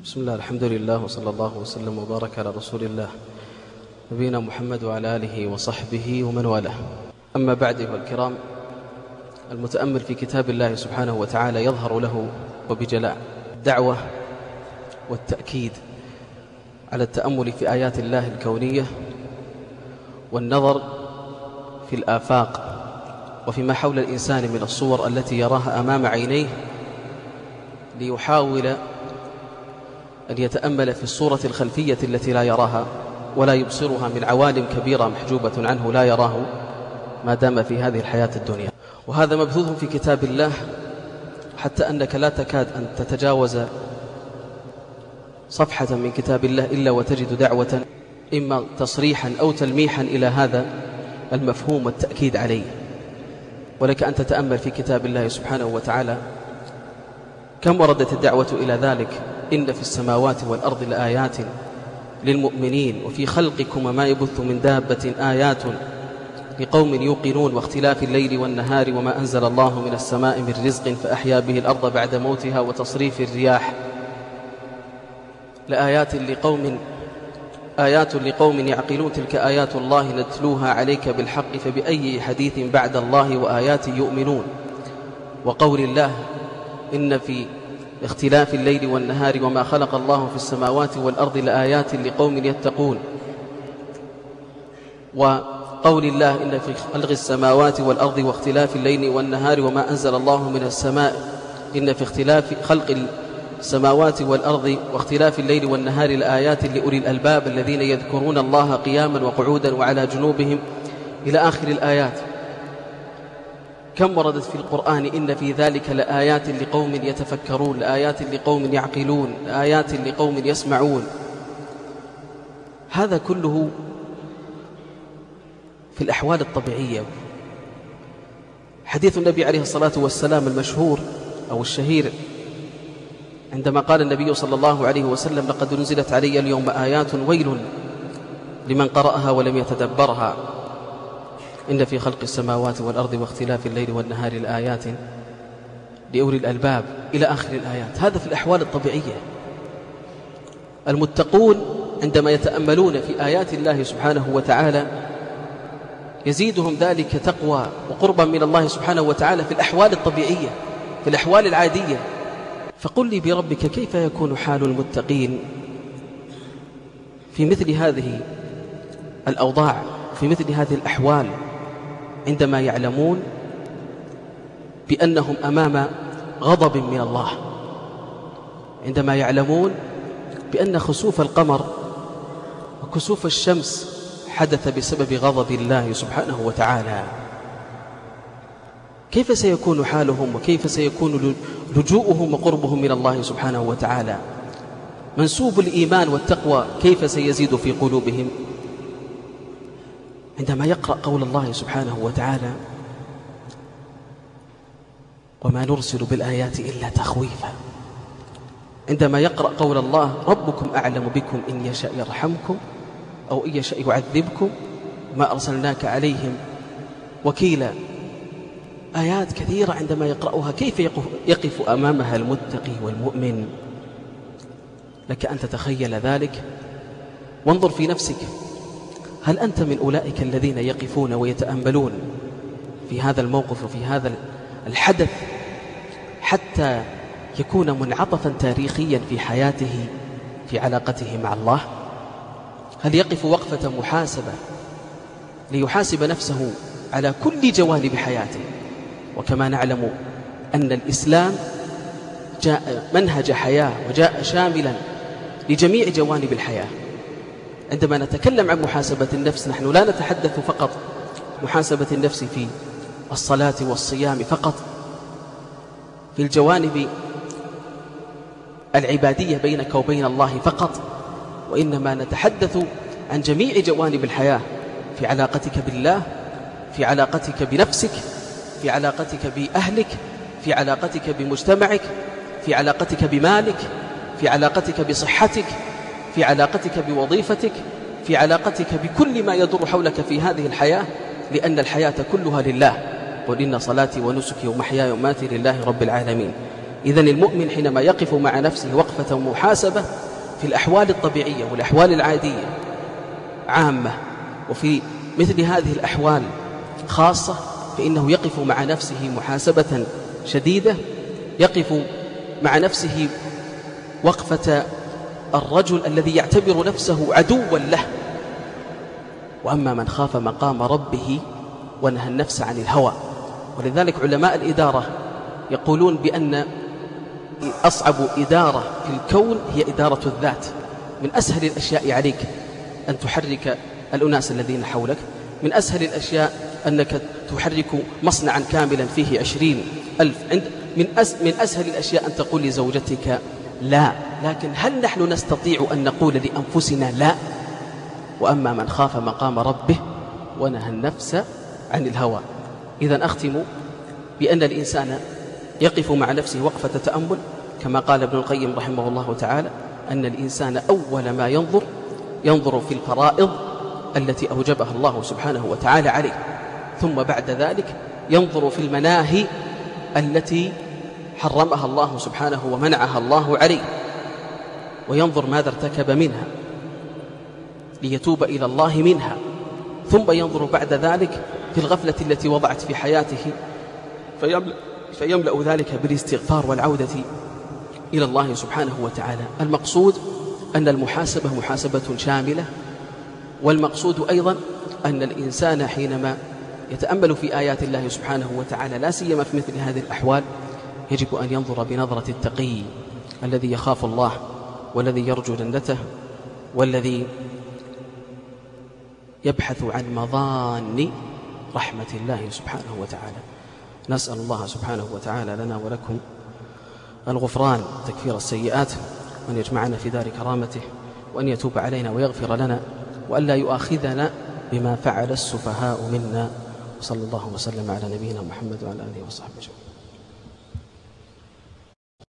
بسم الله، الحمد لله، وصلى الله وسلم وبارك على رسول الله نبينا محمد وعلى آله وصحبه ومن والاه. أما بعد، أيها الكرام، المتأمل في كتاب الله سبحانه وتعالى يظهر له وبجلاء الدعوة والتأكيد على التأمل في آيات الله الكونية والنظر في الآفاق وفيما حول الإنسان من الصور التي يراها أمام عينيه، ليحاول أن يتأمل في الصورة الخلفية التي لا يراها ولا يبصرها من عوالم كبيرة محجوبة عنه لا يراه ما دام في هذه الحياة الدنيا. وهذا مبثوث في كتاب الله حتى أنك لا تكاد أن تتجاوز صفحة من كتاب الله إلا وتجد دعوة إما تصريحا أو تلميحا إلى هذا المفهوم والتأكيد عليه. ولك أن تتأمل في كتاب الله سبحانه وتعالى كم وردت الدعوة إلى ذلك: إن في السماوات والأرض لآيات للمؤمنين وفي خلقكم وما يبث من دابة آيات لقوم يوقنون واختلاف الليل والنهار وما أنزل الله من السماء من رزق فأحيا به الأرض بعد موتها وتصريف الرياح آيات لقوم يعقلون تلك آيات الله نتلوها عليك بالحق فبأي حديث بعد الله وآيات يؤمنون. وقول الله: إن في اختلاف الليل والنهار وما خلق الله في السماوات والأرض لآيات لقوم يتقون. وقول الله: إن في خلق السماوات والأرض واختلاف الليل والنهار وما أنزل الله من السماء إن في اختلاف خلق السماوات والأرض واختلاف الليل والنهار لآيات لأولي الألباب الذين يذكرون الله قياما وقعودا وعلى جنوبهم إلى آخر الآيات. كم وردت في القرآن: إن في ذلك لآيات لقوم يتفكرون، لآيات لقوم يعقلون، لآيات لقوم يسمعون. هذا كله في الأحوال الطبيعية. حديث النبي عليه الصلاة والسلام المشهور أو الشهير عندما قال النبي صلى الله عليه وسلم: لقد نزلت علي اليوم آيات ويل لمن قرأها ولم يتدبرها، إن في خلق السماوات والأرض واختلاف الليل والنهار لآيات لأولي الألباب إلى آخر الآيات. هذا في الأحوال الطبيعية. المتقون عندما يتأملون في آيات الله سبحانه وتعالى يزيدهم ذلك تقوى وقربا من الله سبحانه وتعالى في الأحوال الطبيعية، في الأحوال العادية. فقل لي بربك كيف يكون حال المتقين في مثل هذه الأوضاع، في مثل هذه الأحوال، عندما يعلمون بأنهم أمام غضب من الله، عندما يعلمون بأن خسوف القمر وكسوف الشمس حدث بسبب غضب الله سبحانه وتعالى. كيف سيكون حالهم وكيف سيكون لجوءهم وقربهم من الله سبحانه وتعالى؟ منسوب الإيمان والتقوى كيف سيزيد في قلوبهم عندما يقرأ قول الله سبحانه وتعالى: وما نرسل بالآيات إلا تخويفا. عندما يقرأ قول الله: ربكم أعلم بكم إن يشاء يرحمكم أو إن يشاء يعذبكم ما أرسلناك عليهم وكيلا. آيات كثيرة عندما يقرأها كيف يقف أمامها المتقي والمؤمن. لك أن تتخيل ذلك وانظر في نفسك، هل أنت من أولئك الذين يقفون ويتأملون في هذا الموقف وفي هذا الحدث حتى يكون منعطفا تاريخيا في حياته في علاقته مع الله؟ هل يقف وقفة محاسبة ليحاسب نفسه على كل جوانب حياته؟ وكما نعلم أن الإسلام جاء منهج حياة وجاء شاملا لجميع جوانب الحياة. عندما نتكلم عن محاسبة النفس نحن لا نتحدث فقط محاسبة النفس في الصلاة والصيام فقط، في الجوانب العبادية بينك وبين الله فقط، وإنما نتحدث عن جميع جوانب الحياة، في علاقتك بالله، في علاقتك بنفسك، في علاقتك بأهلك، في علاقتك بمجتمعك، في علاقتك بمالك، في علاقتك بصحتك، في علاقتك بوظيفتك، في علاقتك بكل ما يدور حولك في هذه الحياة، لأن الحياة كلها لله. قل إن صلاتي ونسكي ومحياي ومماتي لله رب العالمين. إذن المؤمن حينما يقف مع نفسه وقفة وقفة محاسبة في الأحوال الطبيعية والأحوال العادية عامة، وفي مثل هذه الأحوال خاصة فإنه يقف مع نفسه محاسبة شديدة، يقف مع نفسه وقفة الرجل الذي يعتبر نفسه عدوا له. وأما من خاف مقام ربه ونهى النفس عن الهوى. ولذلك علماء الإدارة يقولون بأن أصعب إدارة في الكون هي إدارة الذات. من أسهل الأشياء عليك أن تحرك الأناس الذين حولك، من أسهل الأشياء أنك تحرك مصنعا كاملا فيه 20,000. من أسهل الأشياء أن تقول لزوجتك لا، لكن هل نحن نستطيع أن نقول لأنفسنا لا؟ وأما من خاف مقام ربه ونهى النفس عن الهوى. إذن أختم بأن الإنسان يقف مع نفسه وقفة تأمل، كما قال ابن القيم رحمه الله تعالى أن الإنسان أول ما ينظر في الفرائض التي أوجبها الله سبحانه وتعالى عليه، ثم بعد ذلك ينظر في المناهي التي حرمها الله سبحانه ومنعها الله عليه، وينظر ماذا ارتكب منها ليتوب إلى الله منها، ثم ينظر بعد ذلك في الغفلة التي وضعت في حياته فيملأ ذلك بالاستغفار والعودة إلى الله سبحانه وتعالى. المقصود أن المحاسبة محاسبة شاملة، والمقصود أيضا أن الإنسان حينما يتأمل في آيات الله سبحانه وتعالى لا سيما في مثل هذه الأحوال يجب أن ينظر بنظرة التقي الذي يخاف الله والذي يرجو جنته والذي يبحث عن مظان رحمة الله سبحانه وتعالى. نسأل الله سبحانه وتعالى لنا ولكم الغفران تكفير السيئات، وأن يجمعنا في دار كرامته، وأن يتوب علينا ويغفر لنا، وأن لا يؤاخذنا بما فعل السفهاء منا. وصلى الله وسلم على نبينا محمد وعلى آله وصحبه أجمعين.